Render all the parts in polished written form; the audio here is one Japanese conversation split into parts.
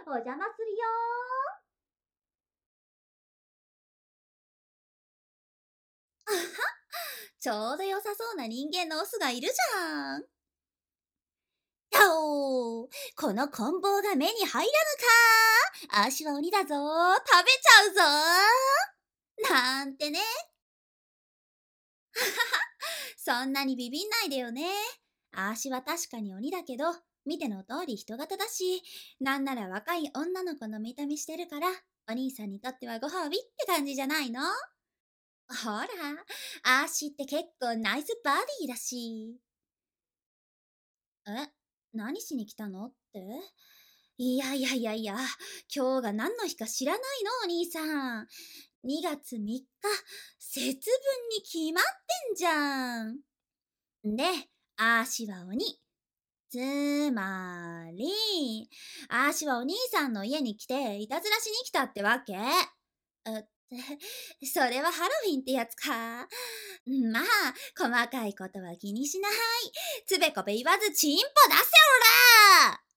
お邪魔するよ。 ちょうど良さそうな人間のオスがいるじゃん。やおー、この棍棒が目に入らぬか。あーしは鬼だぞ。食べちゃうぞ。なんてね。そんなにビビんないでよね。あーしは確かに鬼だけど、見ての通り人型だし、なんなら若い女の子の見た目してるから、お兄さんにとってはご褒美って感じじゃないの？ほら、あーしって結構ナイスバディだし。え、何しに来たのって？いやいやいやいや、今日が何の日か知らないのお兄さん。2月3日、節分に決まってんじゃん。で、あーしは鬼。つまり、あーしはお兄さんの家に来ていたずらしに来たってわけ。それはハロウィンってやつか。まあ、細かいことは気にしない。つべこべ言わずチンポ出せおら。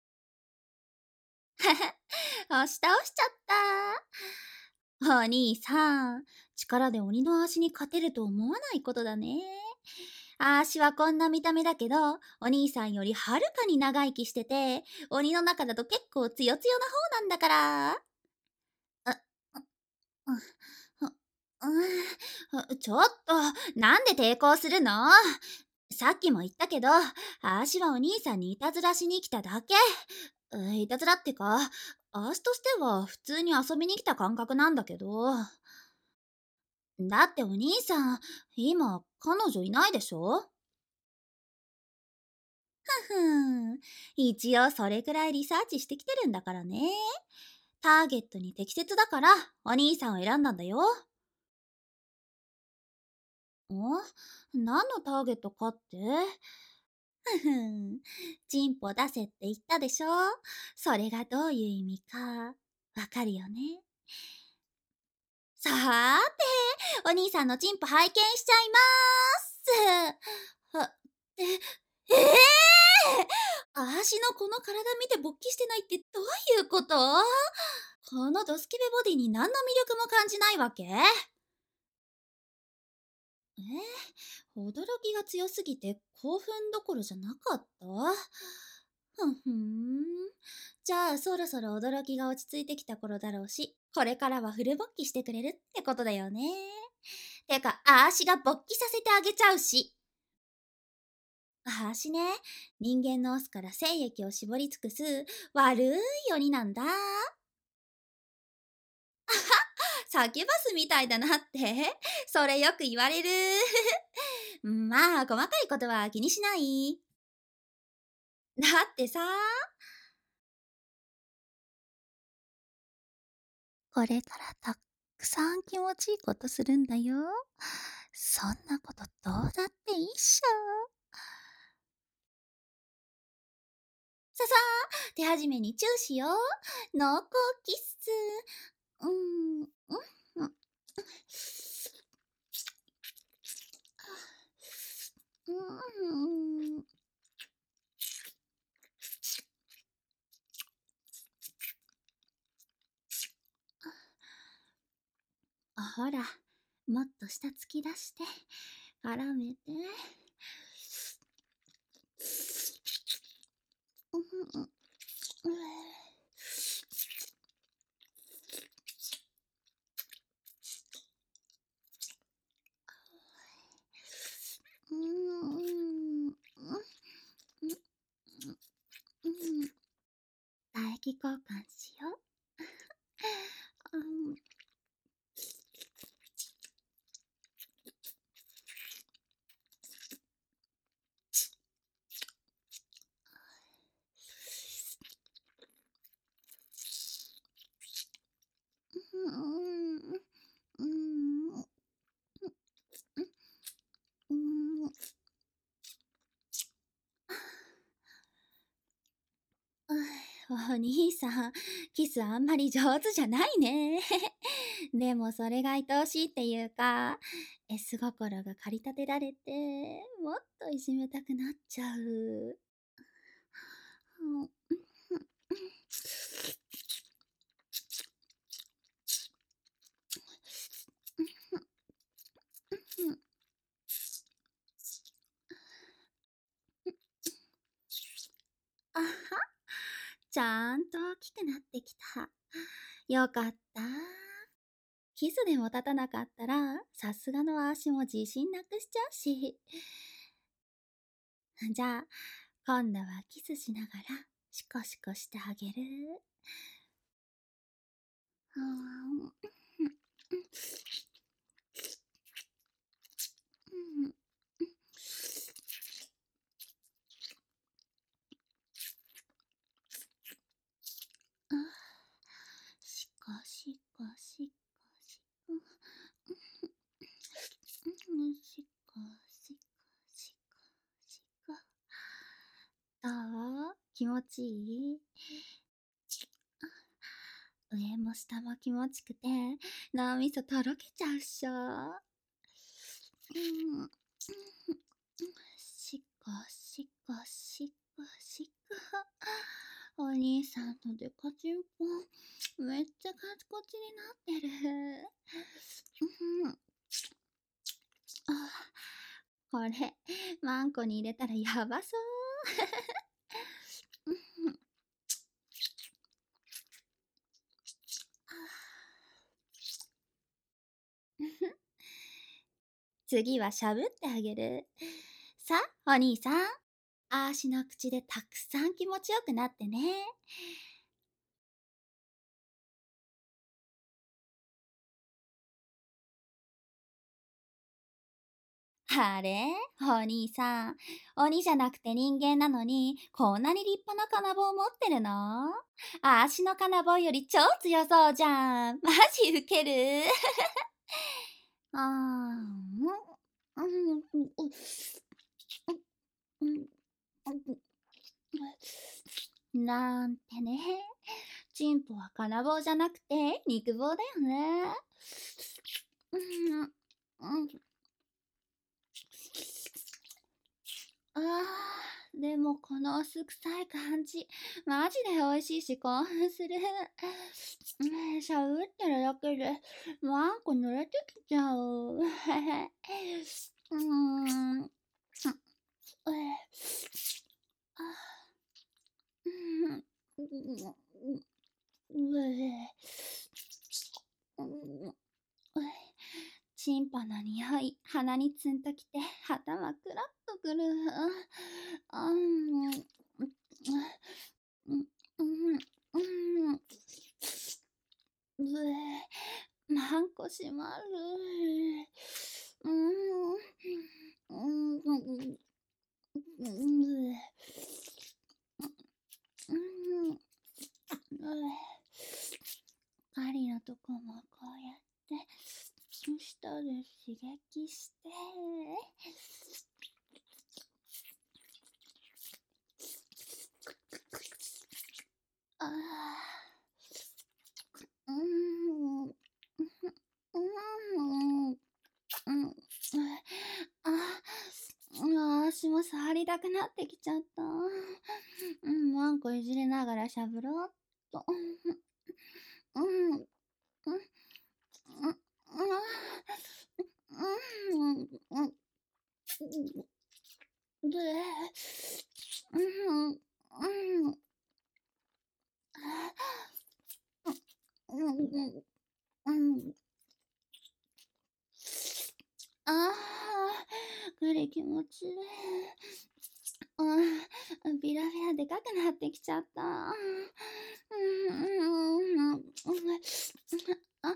押し倒しちゃった。お兄さん、力で鬼の足に勝てると思わないことだね。あーしはこんな見た目だけど、お兄さんよりはるかに長生きしてて、鬼の中だと結構つよつよな方なんだから。あ、う、ちょっと、なんで抵抗するの？さっきも言ったけど、あーしはお兄さんにいたずらしに来ただけ。いたずらってか、あーしとしては普通に遊びに来た感覚なんだけど。だってお兄さん、今、彼女いないでしょ？ふん。一応それくらいリサーチしてきてるんだからね。ターゲットに適切だから、お兄さんを選んだんだよ。何のターゲットかって？ふふん。チンポ出せって言ったでしょ？それがどういう意味か、わかるよね。さーて、お兄さんのチンポ拝見しちゃいまーす。は、え、あーしのこの体見て勃起してないってどういうこと？このドスケベボディに何の魅力も感じないわけ？驚きが強すぎて興奮どころじゃなかった？ふんふん。じゃあそろそろ驚きが落ち着いてきた頃だろうし、これからはフル勃起してくれるってことだよね。てか、あーしが勃起させてあげちゃうし。あーしね、人間のオスから精液を絞り尽くす悪い鬼なんだ。サキュバスみたいだなって。それよく言われる。まあ、細かいことは気にしない。だってさ、これからたくさん気持ちいいことするんだよ。そんなことどうだっていいっしょ。ささ手始めにチューしよう。濃厚キス。うーん、うん、うん。うん。ほら、もっと下突き出して、絡めて。うん、うん、うん、うん、うん。唾液交換しよう。うん、うん、うん、うん。お兄さん、キスあんまり上手じゃないね。でもそれが愛おしいっていうか、S 心が駆り立てられて、もっといじめたくなっちゃう。うんきくなってきた。よかった。キスでも立たなかったら、さすがの足も自信なくしちゃうし。じゃあ、今度はキスしながら、シコシコしてあげる。うーんうんあシコシコシコシコ。シコシコシコシコ。どう気持ちいい？上も下も気持ちくて、脳みそとろけちゃうっしょ。うん。しこしこしこしこ。お兄さんのデカチンポ、めっちゃカチコチになってる。うん。あ、これ、マンコに入れたらやばそう。うん次はしゃぶってあげる。さあ、お兄さん。あーしの口でたくさん気持ちよくなってね。あれお兄さん。鬼じゃなくて人間なのに、こんなに立派な金棒持ってるの？あーしの金棒より超強そうじゃん。マジウケる。あー、うん、なんてね。チンポは金棒じゃなくて肉棒だよね。うんうんあでもこの薄臭い感じ、マジで美味しいし興奮する。しゃぶってるだけで、ワンコ濡れてきちゃう。ん、うチンポの匂い、鼻にツンときて、頭クラッとくる。うん、うん、うん、うん、マンコ閉まる。うん、うん、うん、うん、針のとこもこうやって舌で刺激して、ああ、うん、うん、うん、足も触りたくなってきちゃった。ワンコいじりながらしゃぶろうっと。うん、うん、うん、うん、うん、で、うん、うん、うん、うん、ああ、これ気持ちいい。ビラビラでかくなってきちゃった。あ、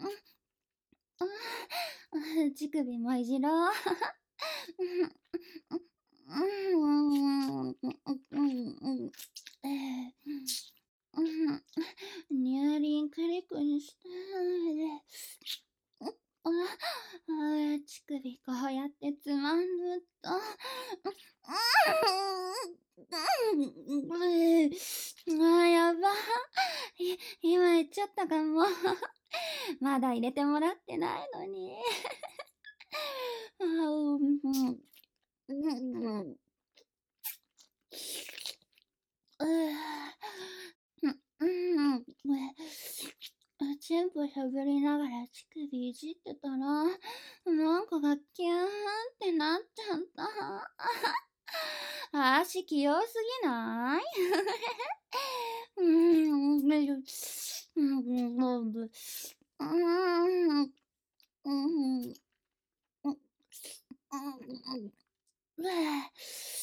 乳首もいじろう。乳輪クリクリして。乳首こうやってつまんぬと。やば。今言っちゃったかも。まだ入れてもらってないのに。全部しゃべりながら乳首いじってたら、なんかがキューンってなっちゃった。 足器用すぎない？うーん、める、うん、もう、うーん、うん、うん、うわ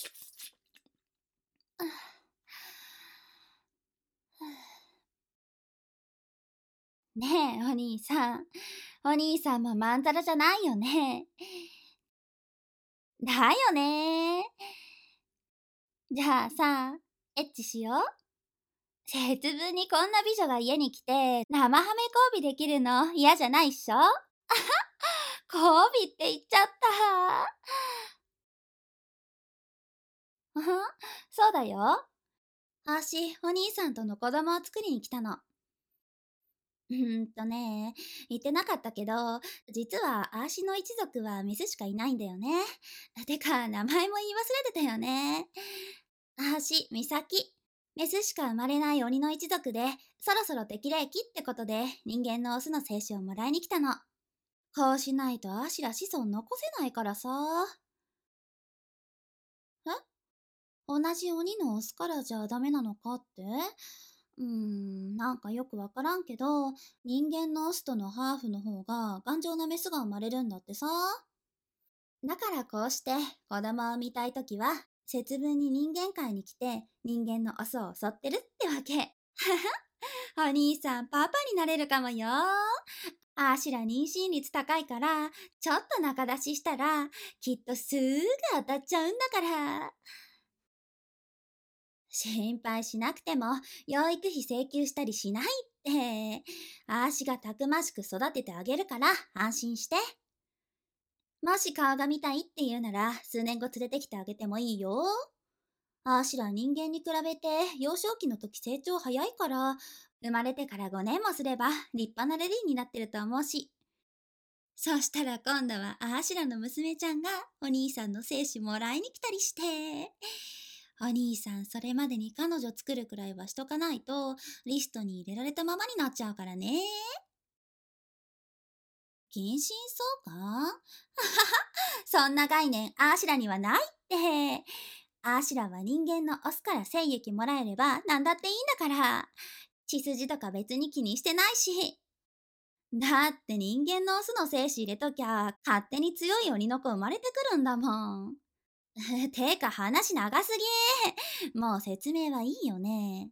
ねえ、お兄さん。お兄さんもまんざらじゃないよね。だよね。じゃあさ、エッチしよう。節分にこんな美女が家に来て、生ハメ交尾できるの嫌じゃないっしょ？交尾って言っちゃった。うん、そうだよ。あーし、お兄さんとの子供を作りに来たの。言ってなかったけど、実はあーしの一族はメスしかいないんだよね。てか、名前も言い忘れてたよね。あーし、みさき。メスしか生まれない鬼の一族で、そろそろ適齢期ってことで、人間のオスの精子をもらいに来たの。こうしないとあーしら子孫残せないからさ。え、同じ鬼のオスからじゃダメなのかって？なんかよくわからんけど、人間のオスとのハーフの方が頑丈なメスが生まれるんだってさ。だからこうして子供を産みたいときは、節分に人間界に来て人間のオスを襲ってるってわけ。お兄さんパパになれるかもよ。あーしら妊娠率高いから、ちょっと仲出ししたら、きっとすぐ当たっちゃうんだから。心配しなくても養育費請求したりしないって。あーしがたくましく育ててあげるから安心して。もし顔が見たいって言うなら数年後連れてきてあげてもいいよ。あーしら人間に比べて幼少期の時成長早いから、生まれてから5年もすれば立派なレディーになってると思うし。そしたら今度はあーしらの娘ちゃんがお兄さんの精子もらいに来たりして。お兄さんそれまでに彼女作るくらいはしとかないとリストに入れられたままになっちゃうからね。近親相関そんな概念あーしらにはないって。あーしらは人間のオスから精液もらえれば何だっていいんだから。血筋とか別に気にしてないし。だって人間のオスの精子入れときゃ勝手に強い鬼の子生まれてくるんだもん。てか話長すぎ。もう説明はいいよね。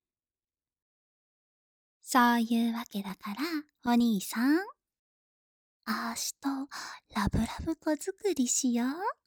そういうわけだから、お兄さん、あーしとラブラブ子作りしよう。